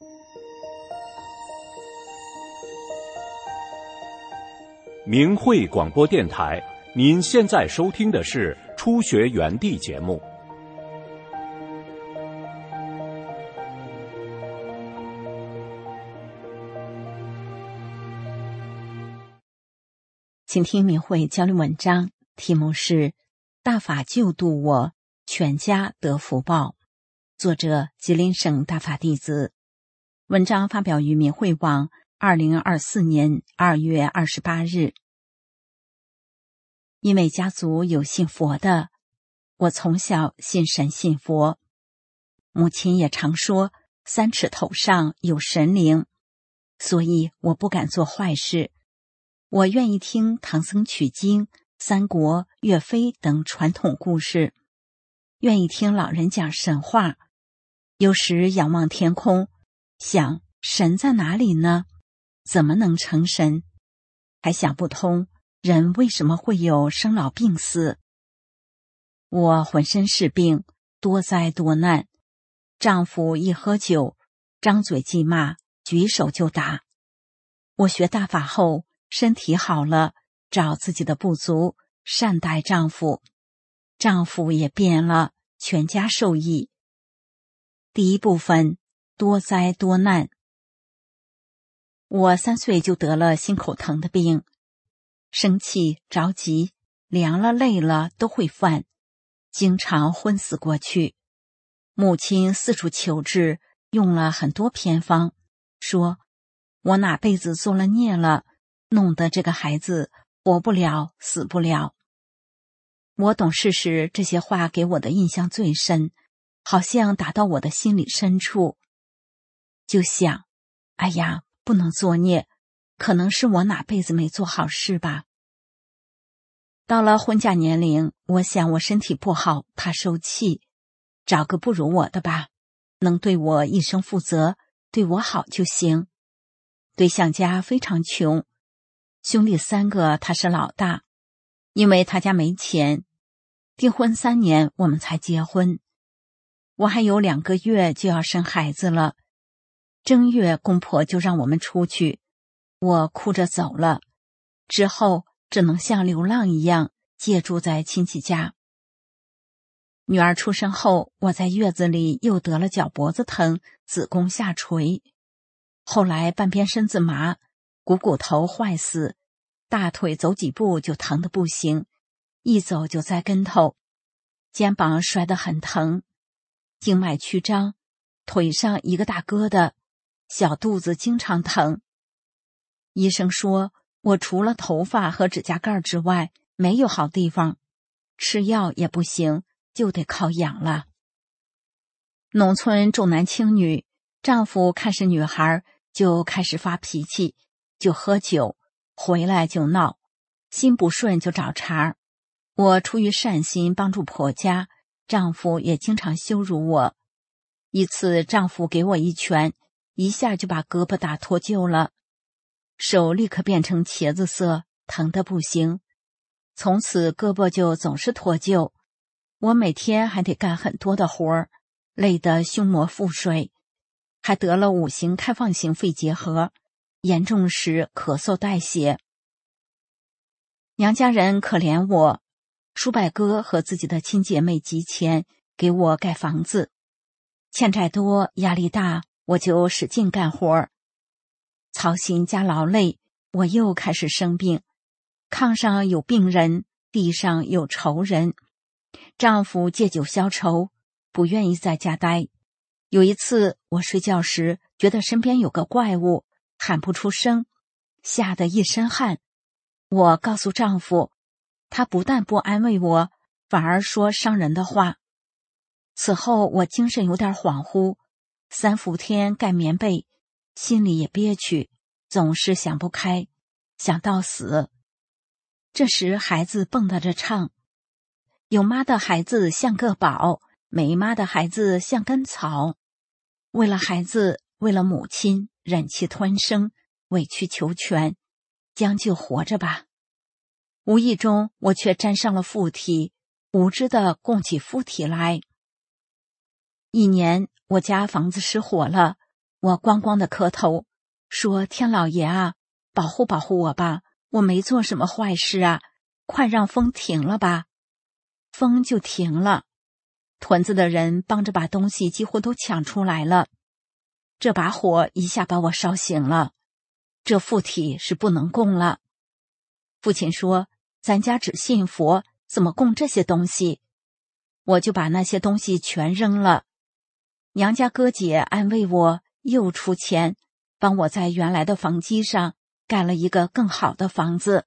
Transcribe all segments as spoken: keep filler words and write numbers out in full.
明慧广播电台，您现在收听的是初学园地节目。 请听明慧交流文章，题目是大法救度我，全家得福报，作者吉林省大法弟子。文章发表于明慧网二零二四年二月二十八日。因为家族有信佛的，我从小信神信佛，母亲也常说三尺头上有神灵，所以我不敢做坏事。我愿意听唐僧取经、三国、岳飞等传统故事，愿意听老人讲神话。有时仰望天空，想神在哪里呢？怎么能成神？还想不通人为什么会有生老病死。我浑身是病，多灾多难。丈夫一喝酒，张嘴即骂，举手就打。我学大法后，身体好了，找自己的不足，善待丈夫，丈夫也变了，全家受益。第一部分，多灾多难。我三岁就得了心口疼的病，生气、着急、凉了、累了都会犯，经常昏死过去。母亲四处求治，用了很多偏方，说我哪辈子做了孽了，弄得这个孩子活不了，死不了。我懂事时，这些话给我的印象最深，好像打到我的心里深处。就想，哎呀，不能作孽，可能是我哪辈子没做好事吧。到了婚嫁年龄，我想我身体不好，怕受气，找个不如我的吧，能对我一生负责，对我好就行。对象家非常穷，兄弟三个，他是老大，因为他家没钱，订婚三年我们才结婚。我还有两个月就要生孩子了，正月公婆就让我们出去，我哭着走了，之后只能像流浪一样借住在亲戚家。女儿出生后，我在月子里又得了脚脖子疼，子宫下垂，后来半边身子麻，股骨头坏死，大腿走几步就疼得不行，一走就栽跟头，肩膀摔得很疼，静脉曲张，腿上一个大疙瘩，小肚子经常疼。医生说我除了头发和指甲盖之外没有好地方，吃药也不行，就得靠养了。农村重男轻女，丈夫看是女孩就开始发脾气，就喝酒，回来就闹，心不顺就找茬。我出于善心帮助婆家，丈夫也经常羞辱我。一次丈夫给我一拳，一下就把胳膊打脱臼了，手立刻变成茄子色，疼得不行。从此胳膊就总是脱臼，我每天还得干很多的活儿，累得胸膜腹水，还得了五型开放型肺结核，严重时咳嗽带血。娘家人可怜我，叔伯哥和自己的亲姐妹集钱给我盖房子，欠债多，压力大，我就使劲干活，操心加劳累，我又开始生病。炕上有病人，地上有仇人，丈夫借酒消愁，不愿意在家待。有一次我睡觉时觉得身边有个怪物，喊不出声，吓得一身汗。我告诉丈夫，他不但不安慰我，反而说伤人的话。此后我精神有点恍惚，三伏天盖棉被，心里也憋屈，总是想不开，想到死。这时孩子蹦跶着唱，有妈的孩子像个宝，没妈的孩子像根草。为了孩子，为了母亲，忍气吞声，委曲求全，将就活着吧。无意中我却沾上了附体，无知地供起附体来。一年我家房子失火了， 我咣咣的磕头，说：天老爷啊，保护保护我吧，我没做什么坏事啊，快让风停了吧。风就停了，屯子的人帮着把东西几乎都抢出来了。这把火一下把我烧醒了，这附体是不能供了。父亲说：咱家只信佛，怎么供这些东西？我就把那些东西全扔了。娘家哥姐安慰我，又出钱帮我在原来的房基上盖了一个更好的房子。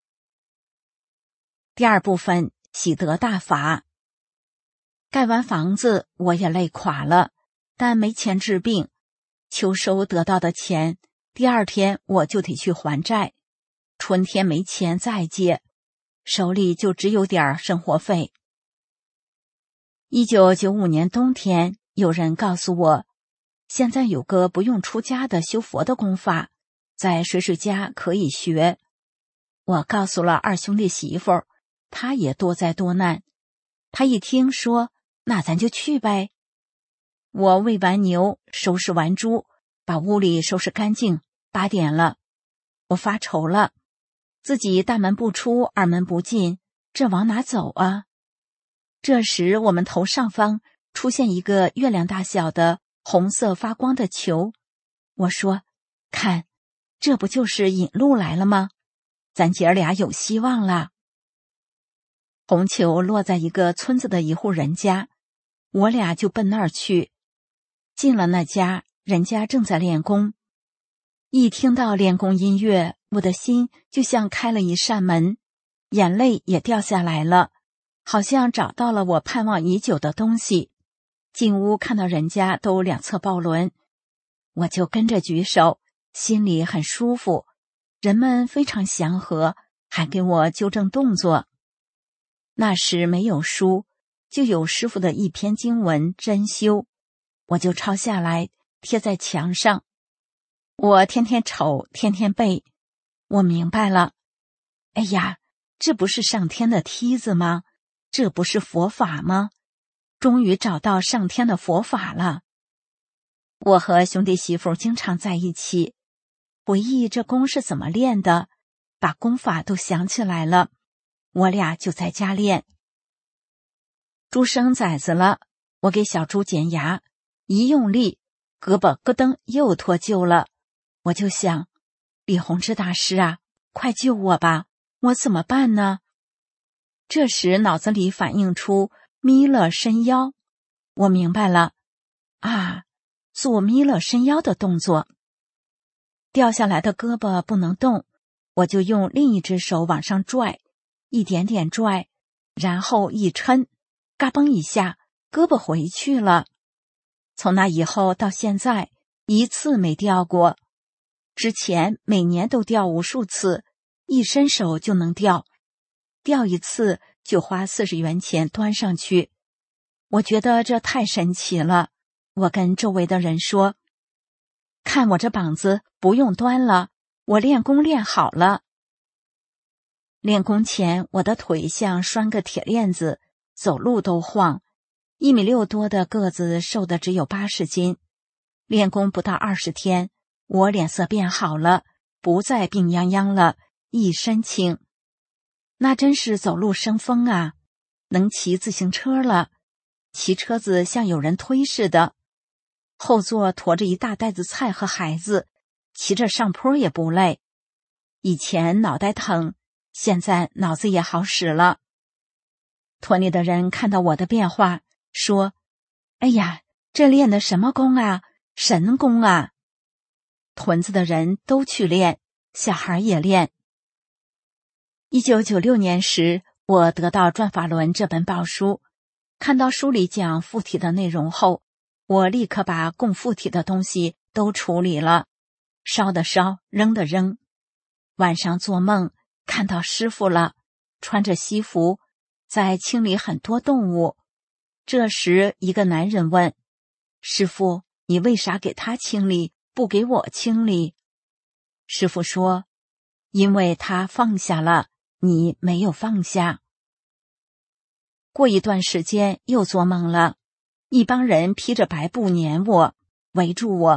第二部分，喜得大法。盖完房子我也累垮了，但没钱治病。秋收得到的钱，第二天我就得去还债。春天没钱再借，手里就只有点生活费。一九九五年冬天，有人告诉我，现在有个不用出家的修佛的功法，在水水家可以学。我告诉了二兄弟媳妇儿，他也多灾多难。他一听说，那咱就去呗。我喂完牛，收拾完猪，把屋里收拾干净，八点了。我发愁了，自己大门不出，二门不进，这往哪走啊？这时我们头上方出现一个月亮大小的红色发光的球。我说：看，这不就是引路来了吗？咱姐儿俩有希望了。红球落在一个村子的一户人家，我俩就奔那儿去。进了那家，人家正在练功。一听到练功音乐，我的心就像开了一扇门，眼泪也掉下来了，好像找到了我盼望已久的东西。进屋看到人家都两侧抱轮，我就跟着举手，心里很舒服。人们非常祥和，还给我纠正动作。那时没有书，就有师傅的一篇经文真修，我就抄下来贴在墙上。我天天瞅，天天背，我明白了。哎呀，这不是上天的梯子吗？这不是佛法吗？终于找到上天的佛法了。我和兄弟媳妇经常在一起，回忆这功是怎么练的，把功法都想起来了。我俩就在家练。猪生崽子了，我给小猪剪牙，一用力，胳膊咯噔又脱臼了。我就想，李洪志大师啊，快救我吧，我怎么办呢？这时脑子里反映出弥勒伸腰，我明白了，啊，做弥勒伸腰的动作。掉下来的胳膊不能动，我就用另一只手往上拽，一点点拽，然后一抻，嘎嘣一下，胳膊回去了。从那以后到现在，一次没掉过。之前每年都掉无数次，一伸手就能掉，掉一次就花四十元钱端上去。我觉得这太神奇了，我跟周围的人说，看我这膀子不用端了，我练功练好了。练功前，我的腿像拴个铁链子，走路都晃。一米六多的个子，瘦的只有八十斤。练功不到二十天，我脸色变好了，不再病殃殃了，一身轻。那真是走路生风啊，能骑自行车了，骑车子像有人推似的，后座驮着一大袋子菜和孩子，骑着上坡也不累。以前脑袋疼，现在脑子也好使了。屯里的人看到我的变化，说：哎呀，这练的什么功啊，神功啊。屯子的人都去练，小孩也练。一九九六年时，我得到《转法轮》这本宝书，看到书里讲附体的内容后，我立刻把供附体的东西都处理了，烧的烧，扔的扔。晚上做梦看到师傅了，穿着西服，在清理很多动物。这时一个男人问：师傅，你为啥给他清理，不给我清理？师傅说：因为他放下了，你没有放下。过一段时间又做梦了，一帮人披着白布撵我，围住我，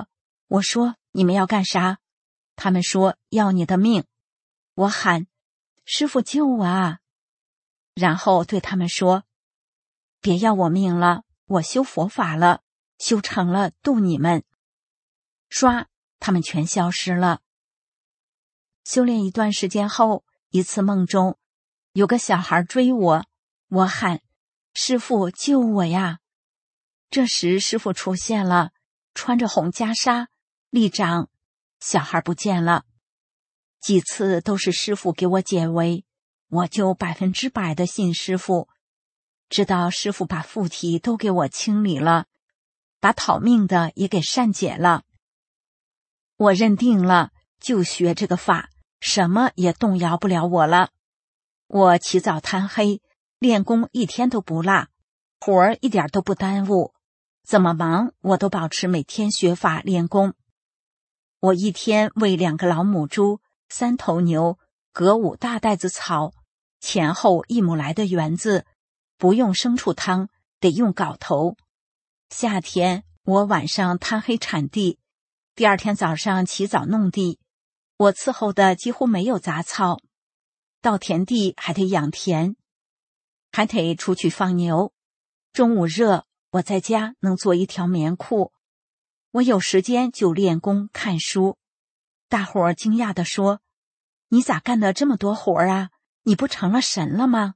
我说你们要干啥？他们说要你的命。我喊师父救我啊！然后对他们说，别要我命了，我修佛法了，修成了度你们。唰，他们全消失了。修炼一段时间后，一次梦中有个小孩追我，我喊师父救我呀！这时师父出现了，穿着红袈裟，立掌，小孩不见了。几次都是师父给我解围，我就百分之百的信师父，直到师父把附体都给我清理了，把讨命的也给善解了。我认定了，就学这个法，什么也动摇不了我了。我起早贪黑，练功一天都不落，活儿一点都不耽误，怎么忙我都保持每天学法练功。我一天喂两个老母猪，三头牛，隔五大袋子草，前后一亩来的园子，不用牲畜汤，得用镐头。夏天我晚上贪黑铲地，第二天早上起早弄地，我伺候的几乎没有杂草，稻田地还得养田，还得出去放牛。中午热，我在家能做一条棉裤。我有时间就练功看书。大伙儿惊讶地说，你咋干的这么多活啊？你不成了神了吗？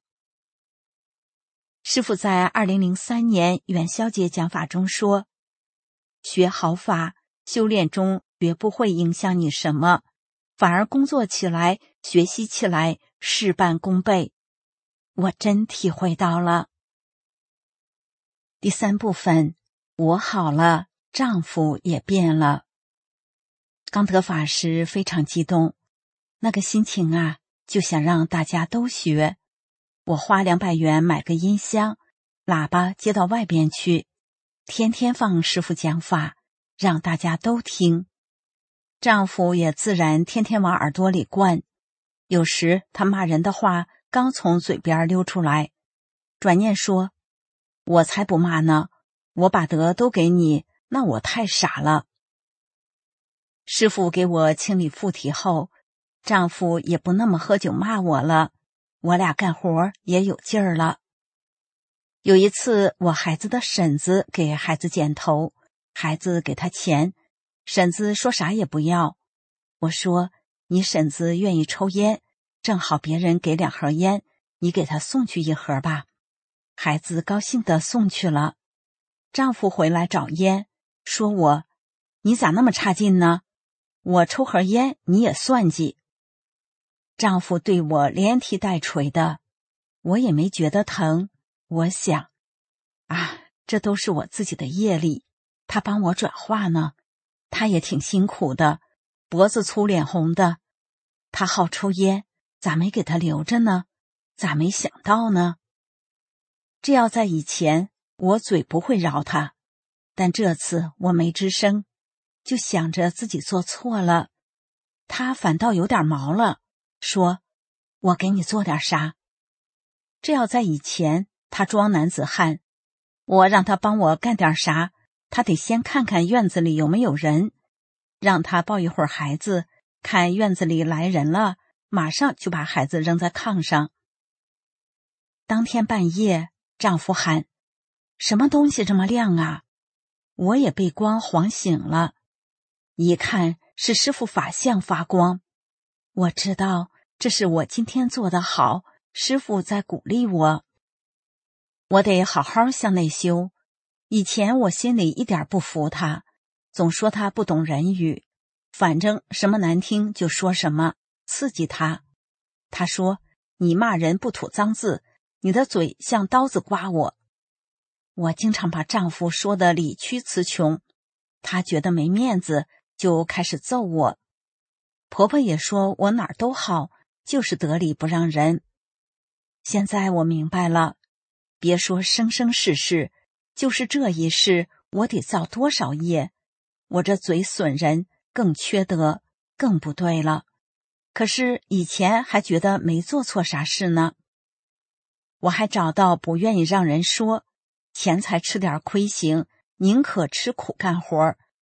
师父在二零零三年元宵节讲法中说，学好法，修炼中绝不会影响你什么，反而工作起来，学习起来，事半功倍。我真体会到了。第三部分，我好了，丈夫也变了。刚得法时非常激动，那个心情啊，就想让大家都学。我花两百元买个音箱，喇叭接到外边去，天天放师父讲法，让大家都听。丈夫也自然天天往耳朵里灌，有时他骂人的话刚从嘴边溜出来，转念说，我才不骂呢，我把德都给你，那我太傻了。师父给我清理附体后，丈夫也不那么喝酒骂我了，我俩干活也有劲儿了。有一次我孩子的婶子给孩子剪头，孩子给他钱，婶子说啥也不要。我说，你婶子愿意抽烟，正好别人给两盒烟，你给他送去一盒吧。孩子高兴地送去了。丈夫回来找烟，说我，你咋那么差劲呢？我抽盒烟你也算计。丈夫对我连踢带捶的，我也没觉得疼。我想，啊，这都是我自己的业力，他帮我转化呢，他也挺辛苦的，脖子粗脸红的，他好抽烟，咋没给他留着呢？咋没想到呢？这要在以前，我嘴不会饶他，但这次我没吱声，就想着自己做错了。他反倒有点毛了，说，我给你做点啥？这要在以前，他装男子汉，我让他帮我干点啥，他得先看看院子里有没有人，让他抱一会儿孩子，看院子里来人了，马上就把孩子扔在炕上。当天半夜，丈夫喊，什么东西这么亮啊？我也被光晃醒了，一看是师父法相发光。我知道这是我今天做得好，师父在鼓励我。我得好好向内修。以前我心里一点不服他，总说他不懂人语，反正什么难听就说什么，刺激他。他说，你骂人不吐脏字，你的嘴像刀子刮我。我经常把丈夫说得理屈词穷，他觉得没面子，就开始揍我。婆婆也说我哪儿都好，就是得理不让人。现在我明白了，别说生生世世，就是这一世，我得造多少业，我这嘴损人，更缺德，更不对了。可是以前还觉得没做错啥事呢。我还找到不愿意让人说，钱财吃点亏行，宁可吃苦干活，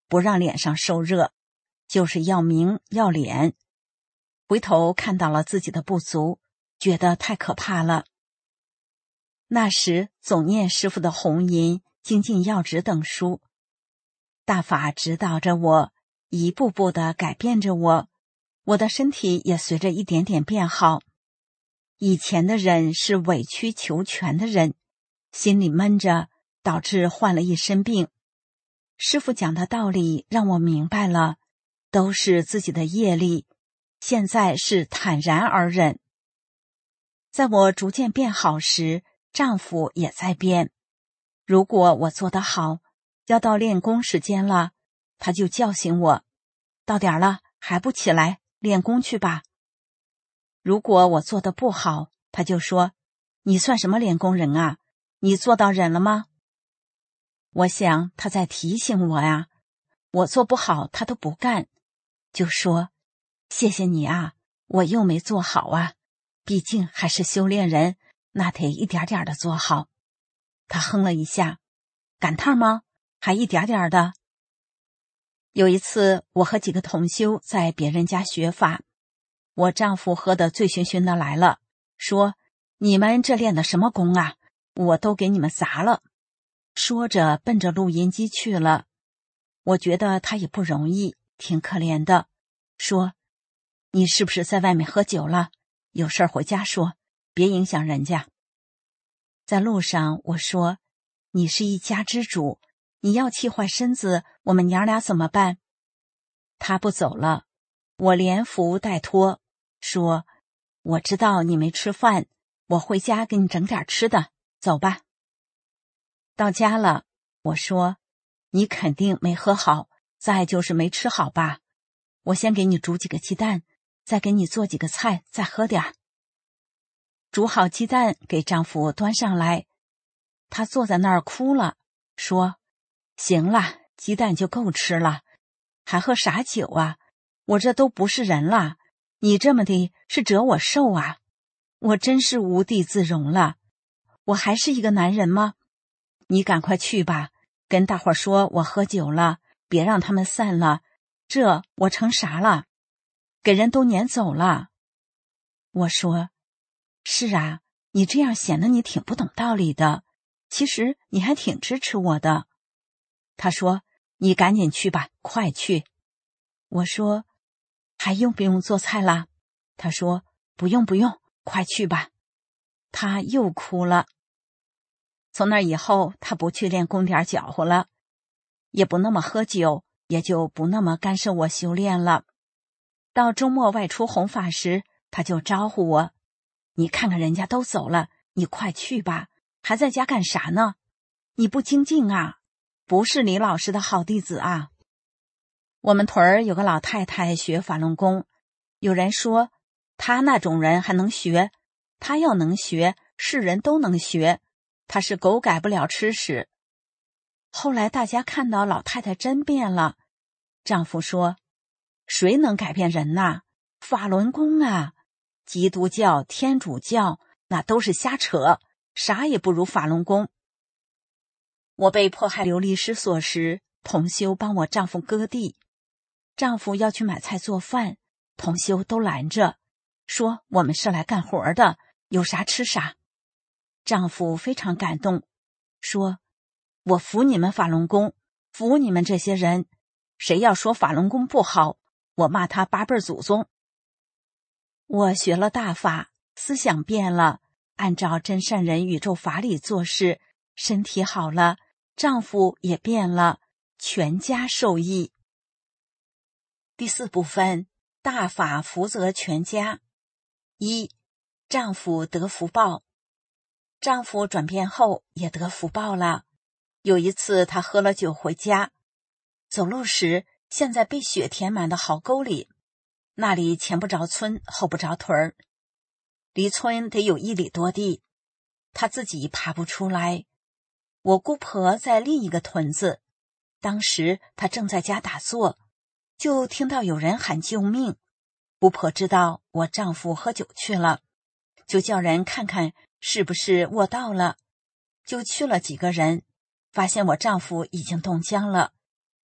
不让脸上受热，就是要名要脸。回头看到了自己的不足，觉得太可怕了。那时总念师父的弘淫、精进要旨等书，大法指导着我，一步步地改变着我，我的身体也随着一点点变好。以前的人是委曲求全的人，心里闷着，导致患了一身病。师父讲的道理让我明白了，都是自己的业力，现在是坦然而忍。在我逐渐变好时，丈夫也在变。如果我做得好，要到练功时间了，他就叫醒我，到点了还不起来，练功去吧。如果我做得不好，他就说，你算什么练功人啊？你做到忍了吗？我想他在提醒我呀，我做不好他都不干，就说，谢谢你啊，我又没做好啊，毕竟还是修炼人，那得一点点的做好。他哼了一下，赶趟吗？还一点点的。有一次我和几个同修在别人家学法，我丈夫喝得醉醺醺的来了，说，你们这练的什么功啊？我都给你们砸了。说着奔着录音机去了。我觉得他也不容易，挺可怜的，说，你是不是在外面喝酒了？有事儿回家说，别影响人家。在路上我说，你是一家之主，你要气坏身子，我们娘俩怎么办？他不走了，我连扶带拖，说，我知道你没吃饭，我回家给你整点吃的，走吧。到家了，我说，你肯定没喝好，再就是没吃好吧？我先给你煮几个鸡蛋，再给你做几个菜，再喝点。煮好鸡蛋给丈夫端上来，他坐在那儿哭了，说，行了，鸡蛋就够吃了，还喝啥酒啊？我这都不是人了，你这么的是折我寿啊！我真是无地自容了，我还是一个男人吗？你赶快去吧，跟大伙说我喝酒了，别让他们散了，这我成啥了？给人都撵走了。我说，是啊，你这样显得你挺不懂道理的，其实你还挺支持我的。他说，你赶紧去吧，快去。我说，还用不用做菜啦？他说，不用不用，快去吧。他又哭了。从那以后，他不去练功点搅和了，也不那么喝酒，也就不那么干涉我修炼了。到周末外出弘法时，他就招呼我，你看看人家都走了，你快去吧，还在家干啥呢？你不精进啊，不是李老师的好弟子啊。我们屯儿有个老太太学法轮功，有人说她那种人还能学，她要能学，是人都能学，她是狗改不了吃屎。后来大家看到老太太真变了，丈夫说，谁能改变人呐？法轮功啊，基督教、天主教那都是瞎扯，啥也不如法轮功。我被迫害流离失所时，同修帮我丈夫割地，丈夫要去买菜做饭，同修都拦着，说我们是来干活的，有啥吃啥。丈夫非常感动，说，我服你们法轮功，服你们这些人，谁要说法轮功不好，我骂他八辈祖宗。我学了大法，思想变了，按照真善人宇宙法理做事，身体好了，丈夫也变了，全家受益。第四部分，大法福泽全家。一，丈夫得福报。丈夫转变后也得福报了。有一次他喝了酒回家，走路时陷在被雪填满的壕沟里，那里前不着村后不着屯儿，离村得有一里多地，他自己爬不出来。我姑婆在另一个屯子，当时她正在家打坐，就听到有人喊救命。姑婆知道我丈夫喝酒去了，就叫人看看是不是卧道了，就去了几个人，发现我丈夫已经冻僵了，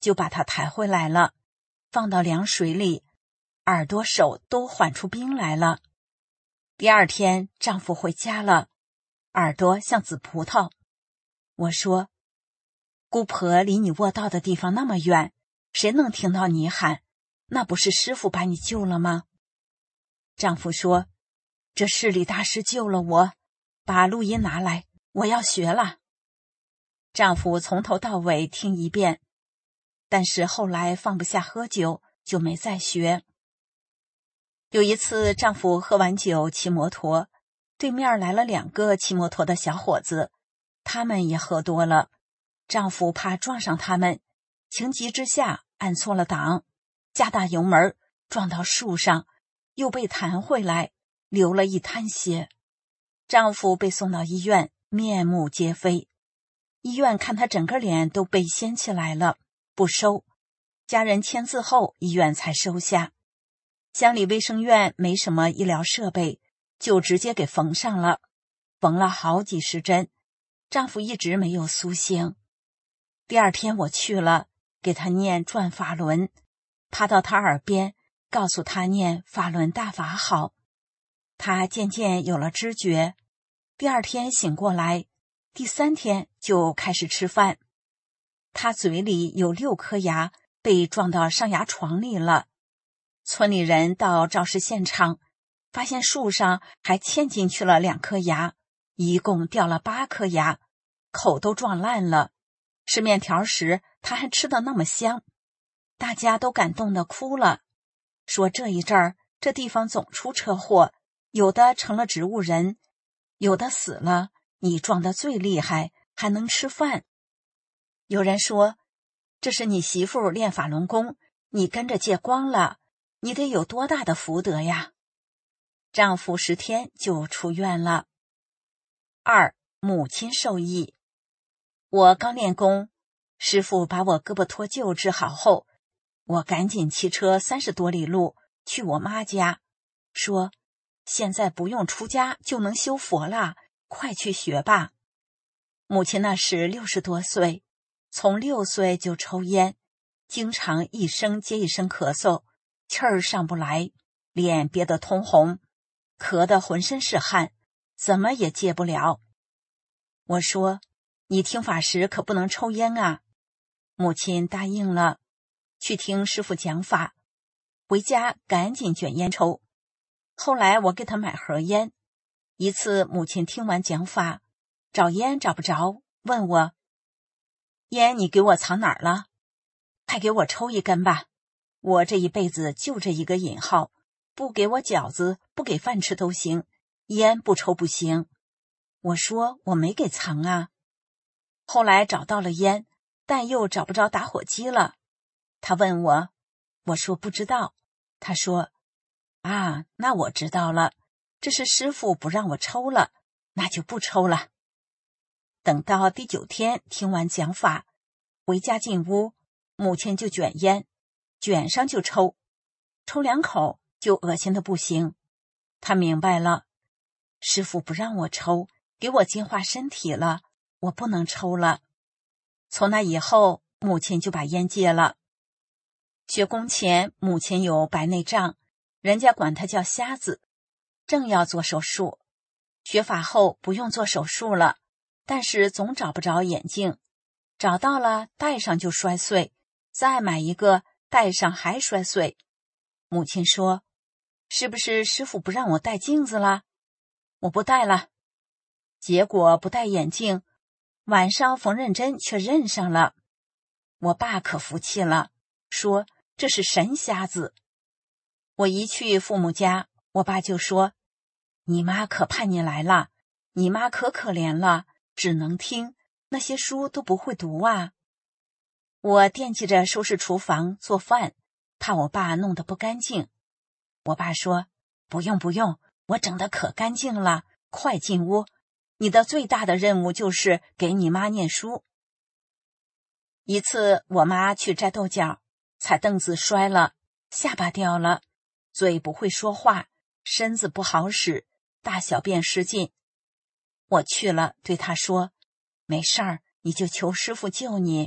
就把她抬回来了，放到凉水里，耳朵手都缓出冰来了。第二天丈夫回家了，耳朵像紫葡萄。我说，姑婆离你卧道的地方那么远，谁能听到你喊？那不是师父把你救了吗？丈夫说，这市里大师救了我，把录音拿来，我要学了。丈夫从头到尾听一遍，但是后来放不下喝酒，就没再学。有一次丈夫喝完酒骑摩托，对面来了两个骑摩托的小伙子，他们也喝多了，丈夫怕撞上他们，情急之下按错了档，加大油门撞到树上，又被弹回来，流了一滩血。丈夫被送到医院，面目皆非。医院看他整个脸都被掀起来了，不收。家人签字后，医院才收下。乡里卫生院没什么医疗设备，就直接给缝上了，缝了好几十针。丈夫一直没有苏醒。第二天我去了，给他念转法轮，趴到他耳边，告诉他念法轮大法好。他渐渐有了知觉，第二天醒过来，第三天就开始吃饭。他嘴里有六颗牙被撞到上牙床里了。村里人到肇事现场，发现树上还嵌进去了两颗牙，一共掉了八颗牙，口都撞烂了。吃面条时他还吃得那么香，大家都感动得哭了，说这一阵儿这地方总出车祸，有的成了植物人，有的死了，你撞得最厉害，还能吃饭。有人说，这是你媳妇练法轮功，你跟着戒光了，你得有多大的福德呀？丈夫十天就出院了。二，母亲受益。我刚练功，师父把我胳膊脱臼治好后，我赶紧骑车三十多里路去我妈家，说现在不用出家就能修佛啦，快去学吧。母亲那时六十多岁，从六岁就抽烟，经常一声接一声咳嗽，气儿上不来，脸憋得通红，咳得浑身是汗，怎么也戒不了。我说，你听法时可不能抽烟啊。母亲答应了，去听师父讲法，回家赶紧卷烟抽。后来我给他买盒烟，一次母亲听完讲法，找烟找不着，问我，烟你给我藏哪儿了？快给我抽一根吧，我这一辈子就这一个引号，不给我饺子，不给饭吃都行，烟不抽不行。我说我没给藏啊。后来找到了烟，但又找不着打火机了。他问我，我说不知道。他说，啊，那我知道了，这是师父不让我抽了，那就不抽了。等到第九天听完讲法，回家进屋，母亲就卷烟，卷上就抽，抽两口就恶心的不行。他明白了，师父不让我抽，给我净化身体了，我不能抽了。从那以后，母亲就把烟戒了。学功前，母亲有白内障，人家管她叫瞎子，正要做手术。学法后不用做手术了，但是总找不着眼镜，找到了戴上就摔碎，再买一个戴上还摔碎。母亲说，是不是师父不让我戴镜子了？我不戴了。结果不戴眼镜，晚上缝纫针却认上了。我爸可服气了，说这是神瞎子。我一去父母家，我爸就说，你妈可盼你来了，你妈可可怜了，只能听，那些书都不会读啊。我惦记着收拾厨房做饭，怕我爸弄得不干净。我爸说，不用不用，我整得可干净了，快进屋，你的最大的任务就是给你妈念书。一次我妈去摘豆角，踩凳子摔了，下巴掉了，嘴不会说话，身子不好使，大小便失禁。我去了，对她说，没事儿，你就求师父救你，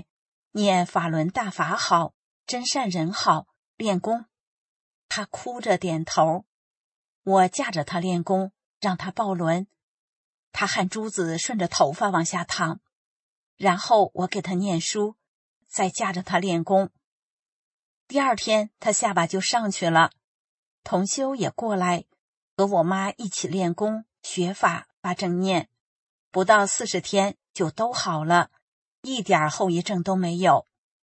念法轮大法好，真善人好，练功。他哭着点头。我架着他练功，让他抱轮。他汗珠子顺着头发往下淌，然后我给他念书，再架着他练功。第二天他下巴就上去了，同修也过来和我妈一起练功学法发正念，不到四十天就都好了，一点后遗症都没有。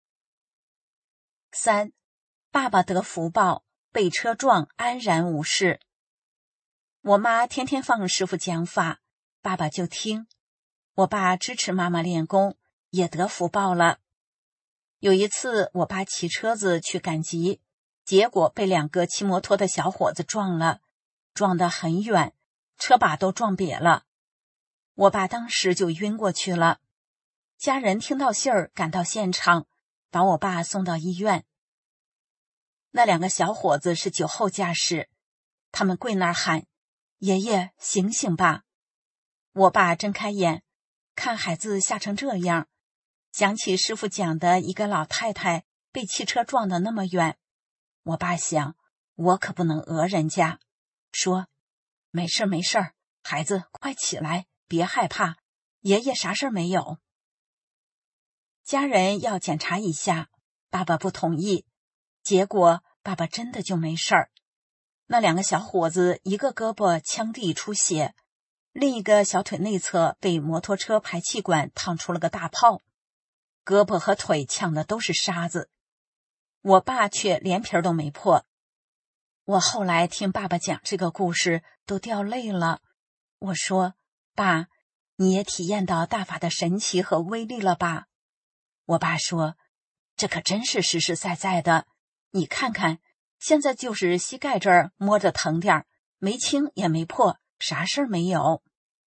三，爸爸得福报，被车撞安然无事。我妈天天放师父讲法，爸爸就听。我爸支持妈妈练功，也得福报了。有一次我爸骑车子去赶集，结果被两个骑摩托的小伙子撞了，撞得很远，车把都撞瘪了。我爸当时就晕过去了。家人听到信儿赶到现场，把我爸送到医院。那两个小伙子是酒后驾驶，他们跪那儿喊：爷爷醒醒吧。我爸睁开眼，看孩子吓成这样，想起师父讲的一个老太太被汽车撞得那么远。我爸想，我可不能讹人家，说没事没事，孩子快起来，别害怕，爷爷啥事没有。家人要检查一下，爸爸不同意，结果爸爸真的就没事儿。那两个小伙子一个胳膊腔地出血，另一个小腿内侧被摩托车排气管烫出了个大泡，胳膊和腿呛的都是沙子。我爸却连皮都没破。我后来听爸爸讲这个故事都掉泪了。我说，爸，你也体验到大法的神奇和威力了吧？我爸说，这可真是实实在在的，你看看，现在就是膝盖这儿摸着疼点儿，没青也没破，啥事儿没有。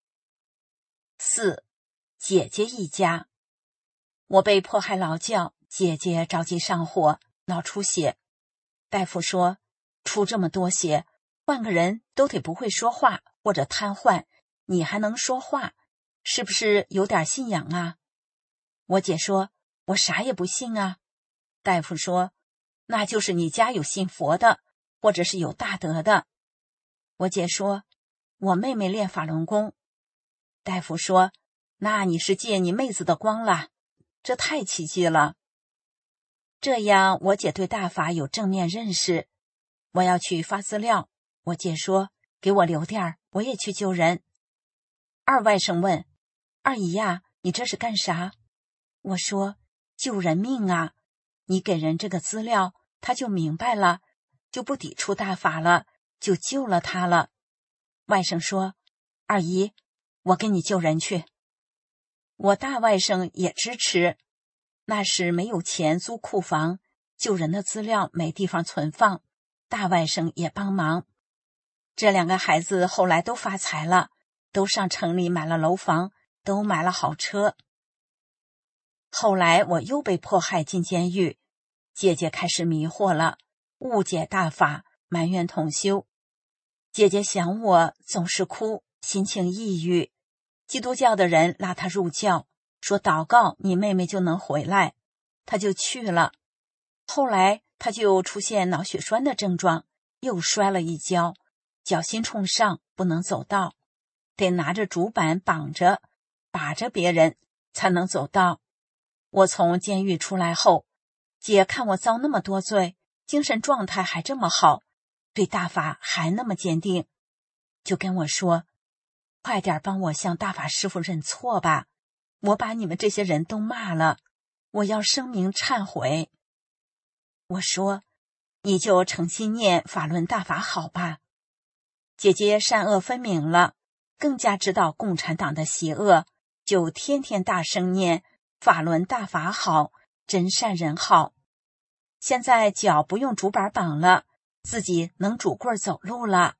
四，姐姐一家。我被迫害劳教，姐姐着急上火，脑出血。大夫说，出这么多血，换个人都得不会说话或者瘫痪，你还能说话，是不是有点信仰啊？我姐说，我啥也不信啊。大夫说，那就是你家有信佛的，或者是有大德的。我姐说，我妹妹练法轮功。大夫说，那你是借你妹子的光了，这太奇迹了。这样我姐对大法有正面认识。我要去发资料，我姐说，给我留点儿，我也去救人。二外甥问，二姨呀，你这是干啥？我说，救人命啊，你给人这个资料，他就明白了，就不抵触大法了，就救了他了。外甥说，二姨，我跟你救人去。我大外甥也支持，那时没有钱租库房，救人的资料没地方存放，大外甥也帮忙。这两个孩子后来都发财了，都上城里买了楼房，都买了好车。后来我又被迫害进监狱，姐姐开始迷惑了，误解大法，埋怨同修。姐姐想我总是哭，心情抑郁。基督教的人拉她入教，说祷告你妹妹就能回来，她就去了。后来她就出现脑血栓的症状，又摔了一跤，脚心冲上，不能走道，得拿着竹板绑着，把着别人才能走道。我从监狱出来后，姐看我遭那么多罪，精神状态还这么好，对大法还那么坚定，就跟我说，快点帮我向大法师父认错吧，我把你们这些人都骂了，我要声明忏悔。我说，你就诚心念法轮大法好吧。姐姐善恶分明了，更加知道共产党的邪恶，就天天大声念法轮大法好，真善人好。现在脚不用竹板绑了，自己能拄棍走路了。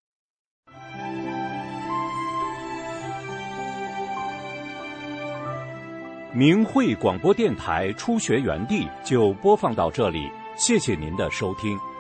明慧广播电台初学园地就播放到这里，谢谢您的收听。